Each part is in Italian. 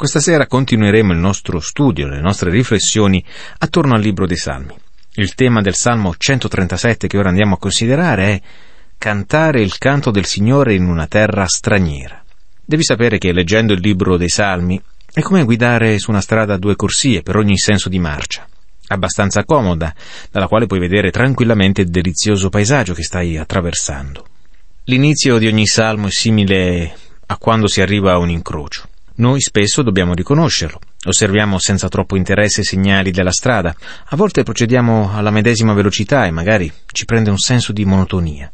Questa sera continueremo il nostro studio, le nostre riflessioni attorno al libro dei Salmi. Il tema del Salmo 137 che ora andiamo a considerare è cantare il canto del Signore in una terra straniera. Devi sapere che leggendo il libro dei Salmi è come guidare su una strada a due corsie per ogni senso di marcia, abbastanza comoda, dalla quale puoi vedere tranquillamente il delizioso paesaggio che stai attraversando. L'inizio di ogni salmo è simile a quando si arriva a un incrocio. Noi spesso dobbiamo riconoscerlo. Osserviamo senza troppo interesse i segnali della strada. A volte procediamo alla medesima velocità e magari ci prende un senso di monotonia.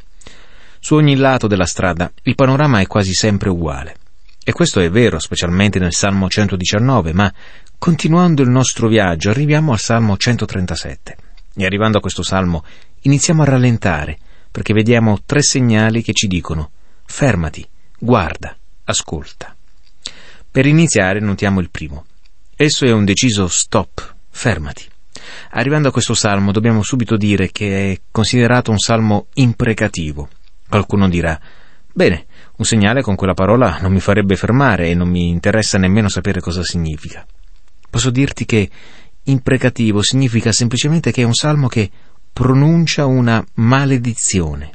Su ogni lato della strada il panorama è quasi sempre uguale. E questo è vero, specialmente nel Salmo 119, ma continuando il nostro viaggio arriviamo al Salmo 137. E arrivando a questo Salmo iniziamo a rallentare, perché vediamo 3 segnali che ci dicono: fermati, guarda, ascolta. Per iniziare notiamo il primo. Esso è un deciso stop, fermati. Arrivando a questo salmo dobbiamo subito dire che è considerato un salmo imprecativo. Qualcuno dirà: bene, un segnale con quella parola non mi farebbe fermare e non mi interessa nemmeno sapere cosa significa. Posso dirti che imprecativo significa semplicemente che è un salmo che pronuncia una maledizione.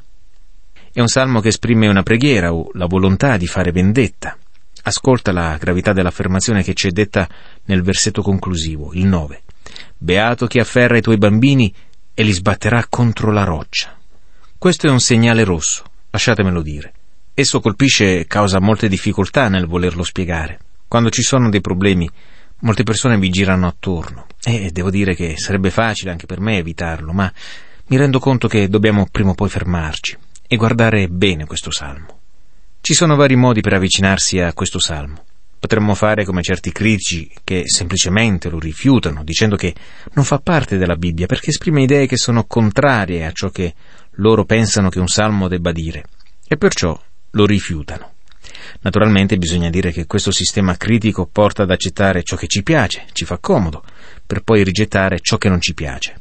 È un salmo che esprime una preghiera o la volontà di fare vendetta. Ascolta la gravità dell'affermazione che ci è detta nel versetto conclusivo, il 9. Beato chi afferra i tuoi bambini e li sbatterà contro la roccia. Questo è un segnale rosso, lasciatemelo dire. Esso colpisce e causa molte difficoltà nel volerlo spiegare. Quando ci sono dei problemi, molte persone vi girano attorno e devo dire che sarebbe facile anche per me evitarlo, ma mi rendo conto che dobbiamo prima o poi fermarci e guardare bene questo salmo. Ci sono vari modi per avvicinarsi a questo salmo. Potremmo fare come certi critici che semplicemente lo rifiutano, dicendo che non fa parte della Bibbia perché esprime idee che sono contrarie a ciò che loro pensano che un salmo debba dire, e perciò lo rifiutano. Naturalmente bisogna dire che questo sistema critico porta ad accettare ciò che ci piace, ci fa comodo, per poi rigettare ciò che non ci piace.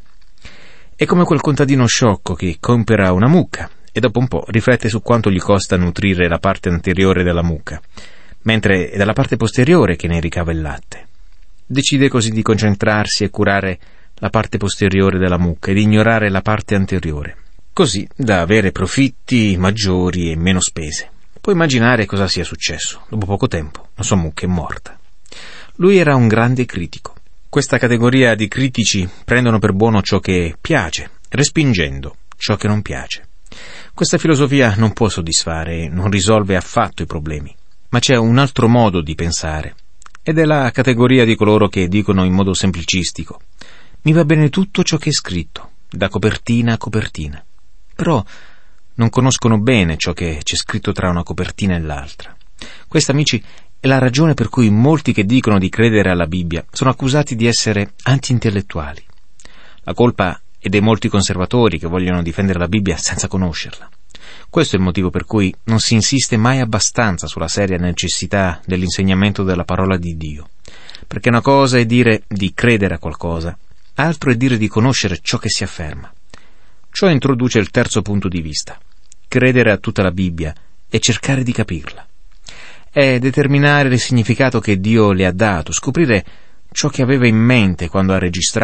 È come quel contadino sciocco che compera una mucca e dopo un po' riflette su quanto gli costa nutrire la parte anteriore della mucca, mentre è dalla parte posteriore che ne ricava il latte. Decide così di concentrarsi e curare la parte posteriore della mucca ed ignorare la parte anteriore, così da avere profitti maggiori e meno spese. Puoi immaginare cosa sia successo. Dopo poco tempo la sua mucca è morta. Lui era un grande critico. Questa categoria di critici prendono per buono ciò che piace, respingendo ciò che non piace. Questa filosofia non può soddisfare e non risolve affatto i problemi, ma c'è un altro modo di pensare, ed è la categoria di coloro che dicono in modo semplicistico: mi va bene tutto ciò che è scritto, da copertina a copertina. Però non conoscono bene ciò che c'è scritto tra una copertina e l'altra. Questa, amici, è la ragione per cui molti che dicono di credere alla Bibbia sono accusati di essere anti-intellettuali. La colpa è dei molti conservatori che vogliono difendere la Bibbia senza conoscerla. Questo è il motivo per cui non si insiste mai abbastanza sulla seria necessità dell'insegnamento della parola di Dio. Perché una cosa è dire di credere a qualcosa, altro è dire di conoscere ciò che si afferma. Ciò introduce il terzo punto di vista. Credere a tutta la Bibbia e cercare di capirla. È determinare il significato che Dio le ha dato, scoprire ciò che aveva in mente quando ha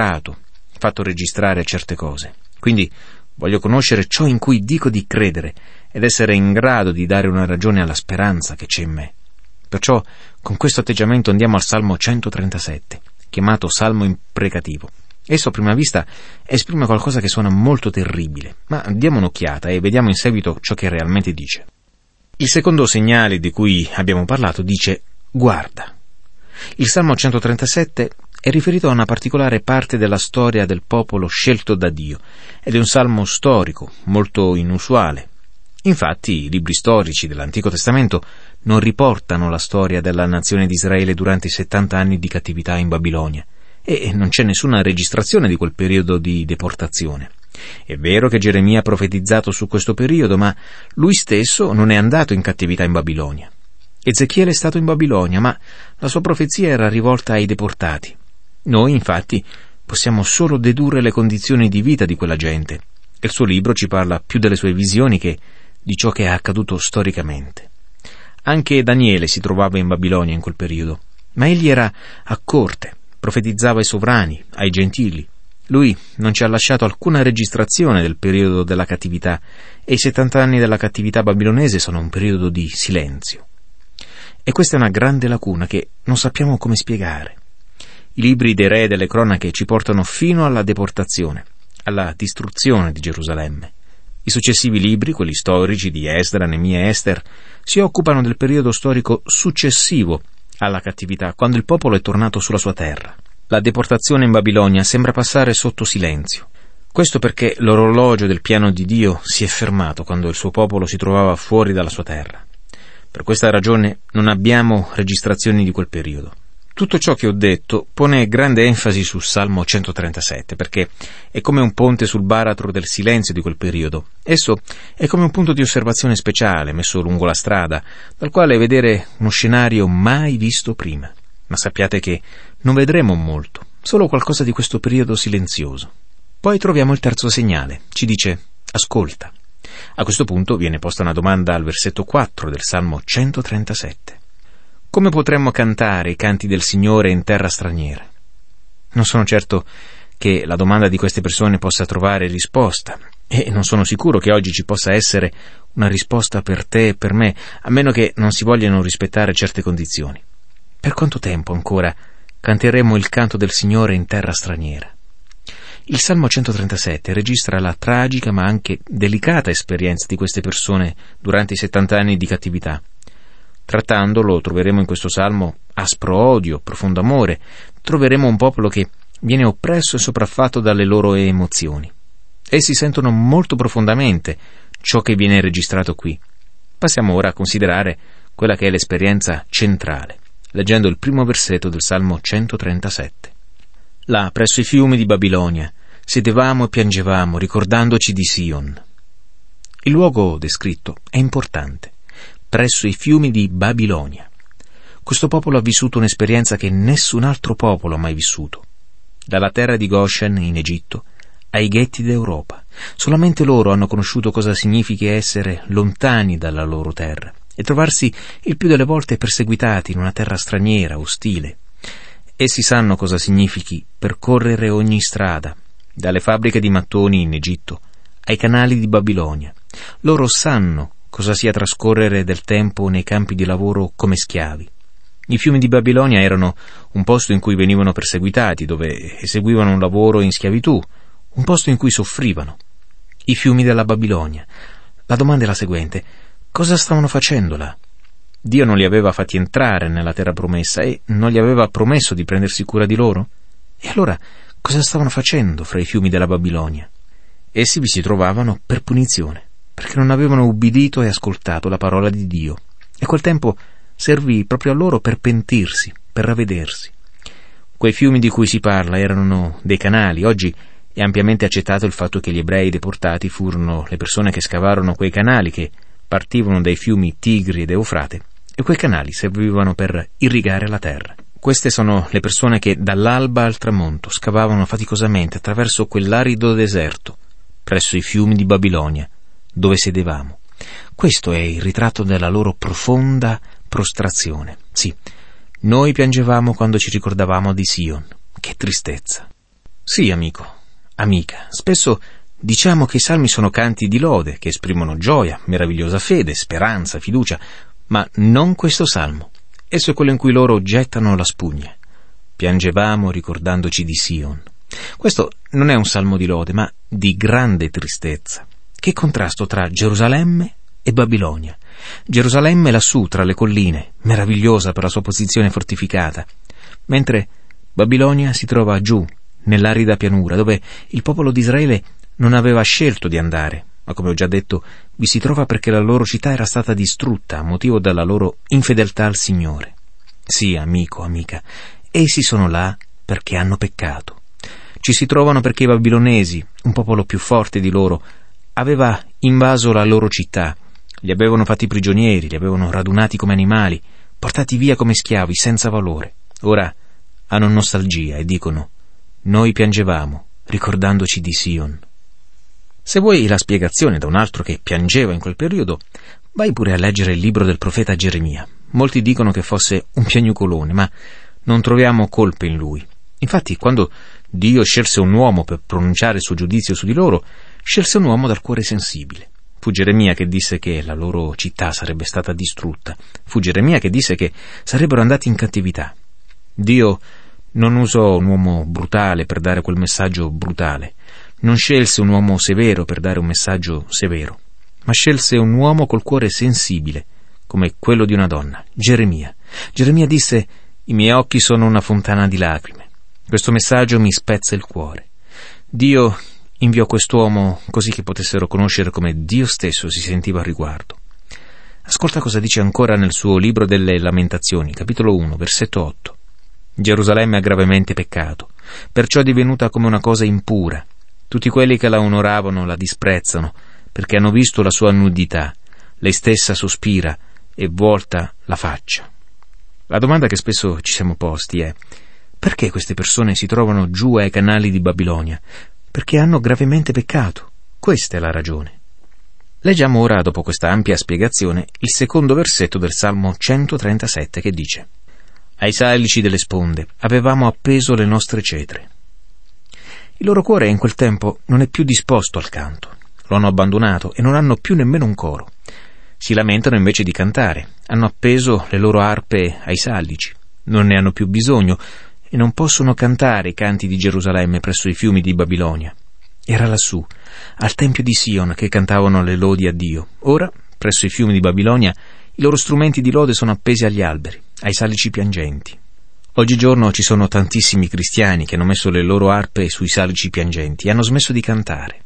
fatto registrare certe cose. Quindi voglio conoscere ciò in cui dico di credere ed essere in grado di dare una ragione alla speranza che c'è in me. Perciò con questo atteggiamento andiamo al Salmo 137, chiamato Salmo imprecativo. Esso a prima vista esprime qualcosa che suona molto terribile, ma diamo un'occhiata e vediamo in seguito ciò che realmente dice. Il secondo segnale di cui abbiamo parlato dice guarda. Il Salmo 137 è riferito a una particolare parte della storia del popolo scelto da Dio ed è un salmo storico molto inusuale. Infatti i libri storici dell'Antico Testamento non riportano la storia della nazione di Israele durante i 70 anni di cattività in Babilonia e non c'è nessuna registrazione di quel periodo di deportazione. È vero che Geremia ha profetizzato su questo periodo, ma lui stesso non è andato in cattività in Babilonia. Ezechiele è stato in Babilonia, ma la sua profezia era rivolta ai deportati. Noi, infatti, possiamo solo dedurre le condizioni di vita di quella gente, e il suo libro ci parla più delle sue visioni che di ciò che è accaduto storicamente. Anche Daniele si trovava in Babilonia in quel periodo. Ma egli era a corte, profetizzava ai sovrani, ai gentili. Lui non ci ha lasciato alcuna registrazione del periodo della cattività, e i 70 anni della cattività babilonese sono un periodo di silenzio. E questa è una grande lacuna che non sappiamo come spiegare. I libri dei re e delle cronache ci portano fino alla deportazione, alla distruzione di Gerusalemme. I successivi libri, quelli storici di Esdra, Nemia e Ester, si occupano del periodo storico successivo alla cattività, quando il popolo è tornato sulla sua terra. La deportazione in Babilonia sembra passare sotto silenzio. Questo perché l'orologio del piano di Dio si è fermato quando il suo popolo si trovava fuori dalla sua terra. Per questa ragione non abbiamo registrazioni di quel periodo. Tutto ciò che ho detto pone grande enfasi sul Salmo 137, perché è come un ponte sul baratro del silenzio di quel periodo. Esso è come un punto di osservazione speciale messo lungo la strada, dal quale vedere uno scenario mai visto prima. Ma sappiate che non vedremo molto, solo qualcosa di questo periodo silenzioso. Poi troviamo il terzo segnale, ci dice ascolta. A questo punto viene posta una domanda al versetto 4 del Salmo 137. Come potremmo cantare i canti del Signore in terra straniera? Non sono certo che la domanda di queste persone possa trovare risposta, e non sono sicuro che oggi ci possa essere una risposta per te e per me, a meno che non si vogliano rispettare certe condizioni. Per quanto tempo ancora canteremo il canto del Signore in terra straniera? Il Salmo 137 registra la tragica ma anche delicata esperienza di queste persone durante i 70 anni di cattività. Trattandolo, troveremo in questo Salmo aspro odio, profondo amore, troveremo un popolo che viene oppresso e sopraffatto dalle loro emozioni. Essi sentono molto profondamente ciò che viene registrato qui. Passiamo ora a considerare quella che è l'esperienza centrale, leggendo il primo versetto del Salmo 137. Là, presso i fiumi di Babilonia, sedevamo e piangevamo, ricordandoci di Sion. Il luogo descritto è importante. Presso i fiumi di Babilonia. Questo popolo ha vissuto un'esperienza che nessun altro popolo ha mai vissuto. Dalla terra di Goshen, in Egitto, ai ghetti d'Europa. Solamente loro hanno conosciuto cosa significhi essere lontani dalla loro terra e trovarsi il più delle volte perseguitati in una terra straniera, ostile. Essi sanno cosa significhi percorrere ogni strada, dalle fabbriche di mattoni in Egitto ai canali di Babilonia. Loro sanno cosa sia trascorrere del tempo nei campi di lavoro come schiavi. I fiumi di Babilonia erano un posto in cui venivano perseguitati, dove eseguivano un lavoro in schiavitù, un posto in cui soffrivano. I fiumi della Babilonia. La domanda è la seguente: cosa stavano facendo là? Dio non li aveva fatti entrare nella terra promessa e non gli aveva promesso di prendersi cura di loro? E allora cosa stavano facendo fra i fiumi della Babilonia? Essi vi si trovavano per punizione, perché non avevano ubbidito e ascoltato la parola di Dio, e quel tempo servì proprio a loro per pentirsi, per ravvedersi. Quei fiumi di cui si parla erano dei canali. Oggi è ampiamente accettato il fatto che gli ebrei deportati furono le persone che scavarono quei canali che partivano dai fiumi Tigri ed Eufrate, e quei canali servivano per irrigare la terra. Queste sono le persone che dall'alba al tramonto scavavano faticosamente attraverso quell'arido deserto, presso i fiumi di Babilonia, dove sedevamo. Questo è il ritratto della loro profonda prostrazione. Sì, noi piangevamo quando ci ricordavamo di Sion. Che tristezza! Sì, amico, amica, spesso diciamo che i salmi sono canti di lode, che esprimono gioia, meravigliosa fede, speranza, fiducia, ma non questo salmo. Esso è quello in cui loro gettano la spugna. Piangevamo ricordandoci di Sion. Questo non è un salmo di lode, ma di grande tristezza. Che contrasto tra Gerusalemme e Babilonia. Gerusalemme lassù tra le colline, meravigliosa per la sua posizione fortificata, mentre Babilonia si trova giù, nell'arida pianura, dove il popolo di Israele non aveva scelto di andare, ma come ho già detto, vi si trova perché la loro città era stata distrutta a motivo della loro infedeltà al Signore. Sì, amico, amica, essi sono là perché hanno peccato. Ci si trovano perché i babilonesi, un popolo più forte di loro, aveva invaso la loro città, li avevano fatti prigionieri, li avevano radunati come animali, portati via come schiavi senza valore. Ora hanno nostalgia e dicono: noi piangevamo ricordandoci di Sion. Se vuoi la spiegazione da un altro che piangeva in quel periodo, vai pure a leggere il libro del profeta Geremia. Molti dicono che fosse un piagnucolone, ma non troviamo colpe in lui. Infatti, quando Dio scelse un uomo per pronunciare il suo giudizio su di loro, scelse un uomo dal cuore sensibile. Fu Geremia che disse che la loro città sarebbe stata distrutta. Fu Geremia che disse che sarebbero andati in cattività. Dio non usò un uomo brutale per dare quel messaggio brutale. Non scelse un uomo severo per dare un messaggio severo, ma scelse un uomo col cuore sensibile, come quello di una donna, Geremia. Geremia disse: «I miei occhi sono una fontana di lacrime. Questo messaggio mi spezza il cuore». Dio inviò quest'uomo così che potessero conoscere come Dio stesso si sentiva al riguardo. Ascolta cosa dice ancora nel suo libro delle Lamentazioni, capitolo 1, versetto 8. «Gerusalemme ha gravemente peccato, perciò è divenuta come una cosa impura. Tutti quelli che la onoravano la disprezzano, perché hanno visto la sua nudità. Lei stessa sospira e volta la faccia». La domanda che spesso ci siamo posti è: perché queste persone si trovano giù ai canali di Babilonia? Perché hanno gravemente peccato. Questa è la ragione. Leggiamo ora, dopo questa ampia spiegazione, il secondo versetto del Salmo 137 che dice: «Ai salici delle sponde avevamo appeso le nostre cetre». Il loro cuore in quel tempo non è più disposto al canto. Lo hanno abbandonato e non hanno più nemmeno un coro. Si lamentano invece di cantare. Hanno appeso le loro arpe ai salici. Non ne hanno più bisogno e non possono cantare i canti di Gerusalemme presso i fiumi di Babilonia. Era lassù, al tempio di Sion, che cantavano le lodi a Dio. Ora, presso i fiumi di Babilonia, i loro strumenti di lode sono appesi agli alberi, ai salici piangenti. Oggigiorno ci sono tantissimi cristiani che hanno messo le loro arpe sui salici piangenti e hanno smesso di cantare.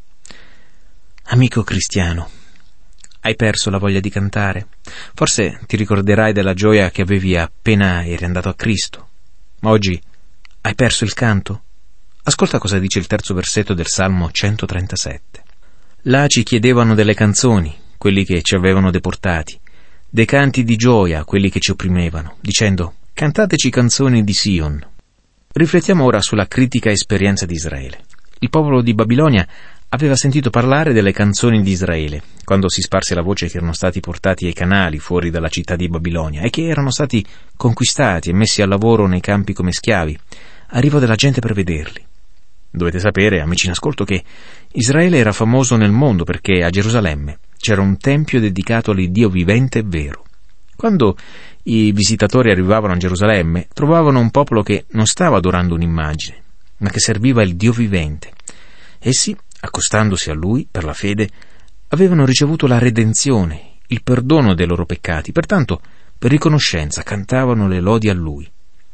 Amico cristiano, hai perso la voglia di cantare? Forse ti ricorderai della gioia che avevi appena eri andato a Cristo. Ma oggi hai perso il canto? Ascolta cosa dice il terzo versetto del Salmo 137. Là ci chiedevano delle canzoni, quelli che ci avevano deportati, dei canti di gioia, quelli che ci opprimevano, dicendo: cantateci canzoni di Sion. Riflettiamo ora sulla critica esperienza di Israele. Il popolo di Babilonia aveva sentito parlare delle canzoni di Israele, quando si sparse la voce che erano stati portati ai canali fuori dalla città di Babilonia e che erano stati conquistati e messi al lavoro nei campi come schiavi. Arrivò della gente per vederli. Dovete sapere, amici in ascolto, che Israele era famoso nel mondo perché a Gerusalemme c'era un tempio dedicato all'Iddio vivente e vero. Quando i visitatori arrivavano a Gerusalemme, trovavano un popolo che non stava adorando un'immagine, ma che serviva il Dio vivente. Essi, accostandosi a Lui per la fede, avevano ricevuto la redenzione, il perdono dei loro peccati, pertanto per riconoscenza cantavano le lodi a Lui.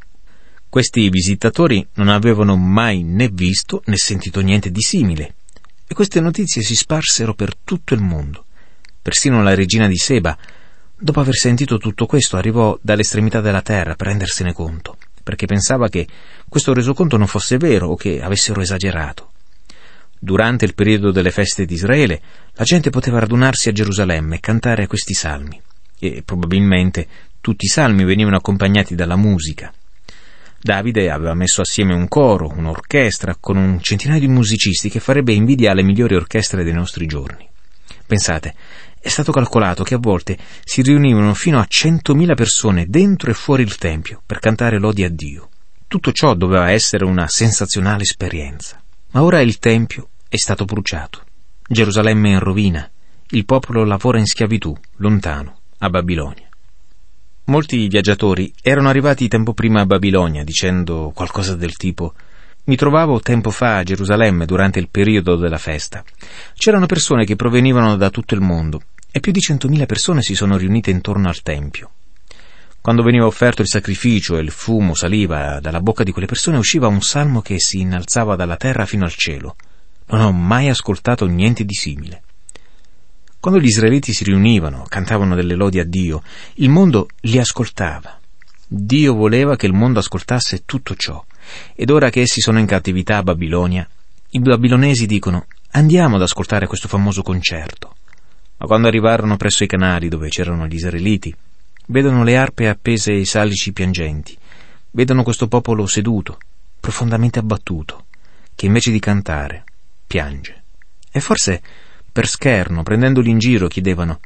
Questi visitatori non avevano mai né visto né sentito niente di simile, e queste notizie si sparsero per tutto il mondo. Persino la regina di Seba, dopo aver sentito tutto questo, arrivò dall'estremità della terra per rendersene conto, perché pensava che questo resoconto non fosse vero o che avessero esagerato. Durante il periodo delle feste di Israele, la gente poteva radunarsi a Gerusalemme e cantare questi salmi, e probabilmente tutti i salmi venivano accompagnati dalla musica. Davide aveva messo assieme un coro, un'orchestra, con un centinaio di musicisti che farebbe invidia alle migliori orchestre dei nostri giorni. Pensate, è stato calcolato che a volte si riunivano fino a 100.000 persone dentro e fuori il tempio per cantare lodi a Dio. Tutto ciò doveva essere una sensazionale esperienza. Ma ora il tempio è stato bruciato. Gerusalemme è in rovina. Il popolo lavora in schiavitù, lontano, a Babilonia. Molti viaggiatori erano arrivati tempo prima a Babilonia dicendo qualcosa del tipo: mi trovavo tempo fa a Gerusalemme durante il periodo della festa. C'erano persone che provenivano da tutto il mondo e più di 100.000 persone si sono riunite intorno al tempio. Quando veniva offerto il sacrificio e il fumo saliva dalla bocca di quelle persone, usciva un salmo che si innalzava dalla terra fino al cielo. Non ho mai ascoltato niente di simile. Quando gli israeliti si riunivano, cantavano delle lodi a Dio, il mondo li ascoltava. Dio voleva che il mondo ascoltasse tutto ciò, ed ora che essi sono in cattività a Babilonia, i babilonesi dicono: andiamo ad ascoltare questo famoso concerto. Ma quando arrivarono presso i canali dove c'erano gli israeliti, vedono le arpe appese ai salici piangenti, vedono questo popolo seduto, profondamente abbattuto, che invece di cantare, piange. E forse, per scherno, prendendoli in giro, chiedevano: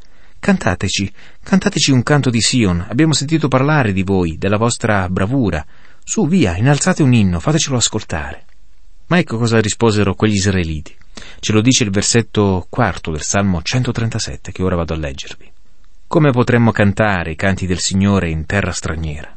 Cantateci un canto di Sion, abbiamo sentito parlare di voi, della vostra bravura. Su, via, innalzate un inno, fatecelo ascoltare». Ma ecco cosa risposero quegli israeliti. Ce lo dice il versetto 4 del Salmo 137, che ora vado a leggervi. «Come potremmo cantare i canti del Signore in terra straniera?»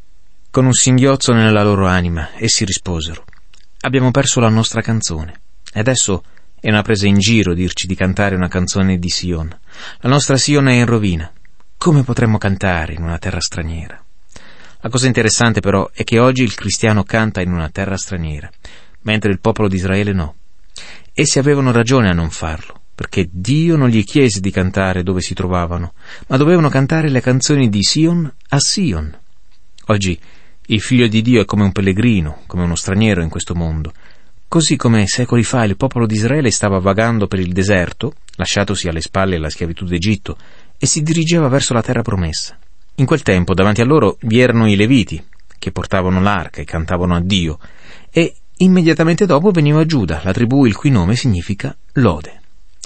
Con un singhiozzo nella loro anima, essi risposero: «Abbiamo perso la nostra canzone, e adesso è una presa in giro dirci di cantare una canzone di Sion. La nostra Sion è in rovina. Come potremmo cantare in una terra straniera?» La cosa interessante però è che oggi il cristiano canta in una terra straniera, mentre il popolo di Israele no. Essi avevano ragione a non farlo, perché Dio non gli chiese di cantare dove si trovavano, ma dovevano cantare le canzoni di Sion a Sion. Oggi il figlio di Dio è come un pellegrino, come uno straniero in questo mondo, così come secoli fa il popolo di Israele stava vagando per il deserto, lasciatosi alle spalle la schiavitù d'Egitto, e si dirigeva verso la terra promessa. In quel tempo davanti a loro vi erano i Leviti, che portavano l'arca e cantavano a Dio, e immediatamente dopo veniva Giuda, la tribù il cui nome significa lode.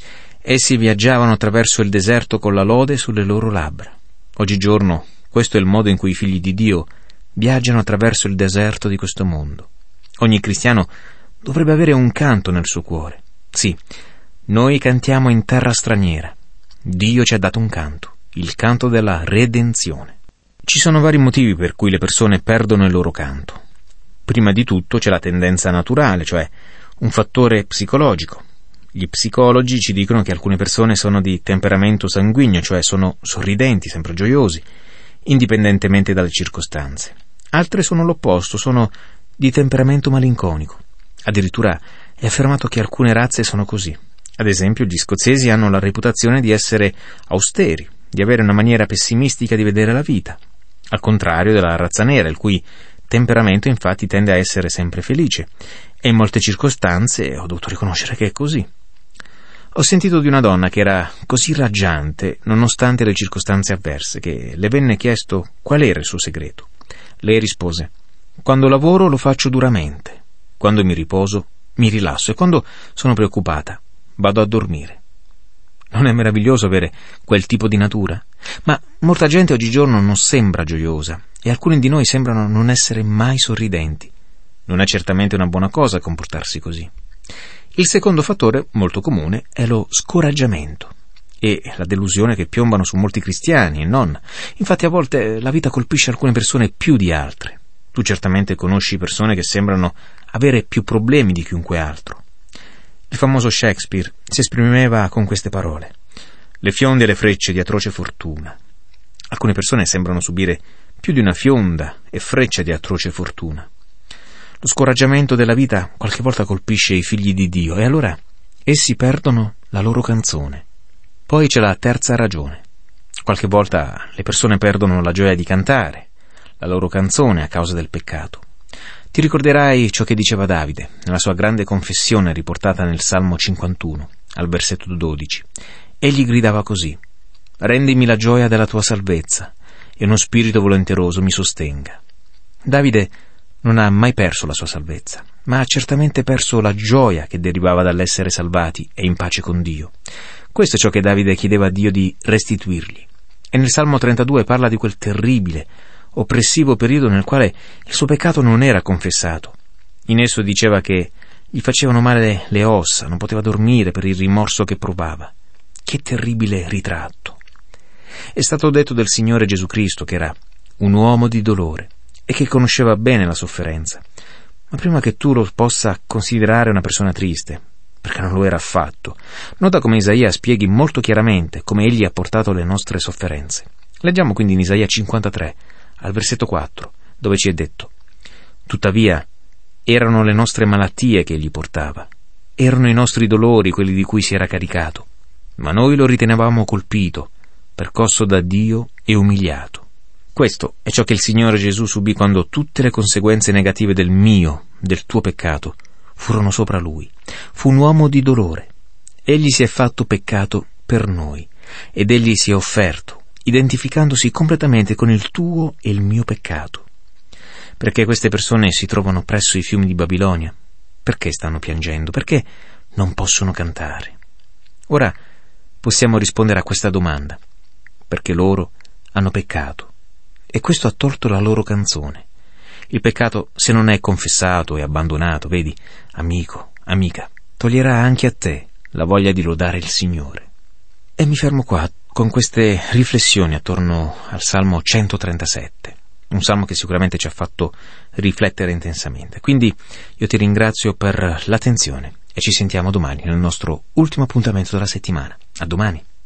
Essi viaggiavano attraverso il deserto con la lode sulle loro labbra. Oggigiorno questo è il modo in cui i figli di Dio viaggiano attraverso il deserto di questo mondo. Ogni cristiano dovrebbe avere un canto nel suo cuore. Sì, noi cantiamo in terra straniera. Dio ci ha dato un canto, il canto della redenzione. Ci sono vari motivi per cui le persone perdono il loro canto. Prima di tutto c'è la tendenza naturale, cioè un fattore psicologico. Gli psicologi ci dicono che alcune persone sono di temperamento sanguigno, cioè sono sorridenti, sempre gioiosi, indipendentemente dalle circostanze. Altre sono l'opposto, sono di temperamento malinconico. Addirittura è affermato che alcune razze sono così. Ad esempio, gli scozzesi hanno la reputazione di essere austeri, di avere una maniera pessimistica di vedere la vita, al contrario della razza nera, il cui temperamento infatti tende a essere sempre felice, e in molte circostanze ho dovuto riconoscere che è così. Ho sentito di una donna che era così raggiante nonostante le circostanze avverse, che le venne chiesto qual era il suo segreto. Lei rispose: «Quando lavoro lo faccio duramente, quando mi riposo mi rilasso e quando sono preoccupata vado a dormire». Non è meraviglioso avere quel tipo di natura? Ma molta gente oggigiorno non sembra gioiosa e alcuni di noi sembrano non essere mai sorridenti. Non è certamente una buona cosa comportarsi così. Il secondo fattore, molto comune, è lo scoraggiamento e la delusione che piombano su molti cristiani e non. Infatti a volte la vita colpisce alcune persone più di altre. Tu certamente conosci persone che sembrano avere più problemi di chiunque altro. Il famoso Shakespeare si esprimeva con queste parole: «Le fionde e le frecce di atroce fortuna». Alcune persone sembrano subire più di una fionda e freccia di atroce fortuna. Lo scoraggiamento della vita qualche volta colpisce i figli di Dio e allora essi perdono la loro canzone. Poi c'è la terza ragione. Qualche volta le persone perdono la gioia di cantare, la loro canzone a causa del peccato. Ti ricorderai ciò che diceva Davide nella sua grande confessione riportata nel Salmo 51, al versetto 12. Egli gridava così: «Rendimi la gioia della tua salvezza e uno spirito volenteroso mi sostenga». Davide non ha mai perso la sua salvezza, ma ha certamente perso la gioia che derivava dall'essere salvati e in pace con Dio. Questo è ciò che Davide chiedeva a Dio di restituirgli. E nel Salmo 32 parla di quel terribile, oppressivo periodo nel quale il suo peccato non era confessato. In esso diceva che gli facevano male le ossa, non poteva dormire per il rimorso che provava. Che terribile ritratto! È stato detto del Signore Gesù Cristo che era un uomo di dolore e che conosceva bene la sofferenza. Ma prima che tu lo possa considerare una persona triste, perché non lo era affatto, nota come Isaia spieghi molto chiaramente come egli ha portato le nostre sofferenze. Leggiamo quindi in Isaia 53, al versetto 4, dove ci è detto: «Tuttavia erano le nostre malattie che egli portava, erano i nostri dolori quelli di cui si era caricato, ma noi lo ritenevamo colpito, percosso da Dio e umiliato». Questo è ciò che il Signore Gesù subì quando tutte le conseguenze negative del tuo peccato, furono sopra Lui. Fu un uomo di dolore. Egli si è fatto peccato per noi, ed Egli si è offerto, identificandosi completamente con il tuo e il mio peccato. Perché queste persone si trovano presso i fiumi di Babilonia? Perché stanno piangendo? Perché non possono cantare? Ora possiamo rispondere a questa domanda. perché loro hanno peccato. E questo ha tolto la loro canzone. Il peccato, se non è confessato e abbandonato, vedi, amico, amica, toglierà anche a te la voglia di lodare il Signore. E mi fermo qua con queste riflessioni attorno al Salmo 137, un salmo che sicuramente ci ha fatto riflettere intensamente. Quindi io ti ringrazio per l'attenzione e ci sentiamo domani nel nostro ultimo appuntamento della settimana. A domani.